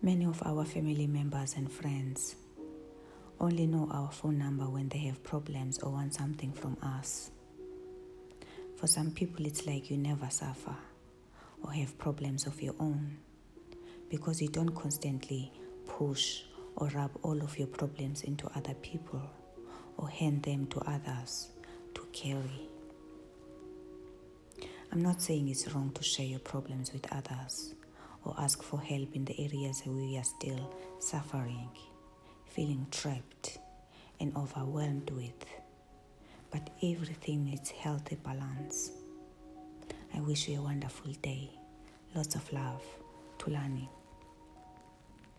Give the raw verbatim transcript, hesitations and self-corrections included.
Many of our family members and friends only know our phone number when they have problems or want something from us. For some people, it's like you never suffer or have problems of your own because you don't constantly push or rub all of your problems into other people or hand them to others to carry. I'm not saying it's wrong to share your problems with others or ask for help in the areas where we are still suffering, feeling trapped and overwhelmed with. But everything needs healthy balance. I wish you a wonderful day. Lots of love. Thulani.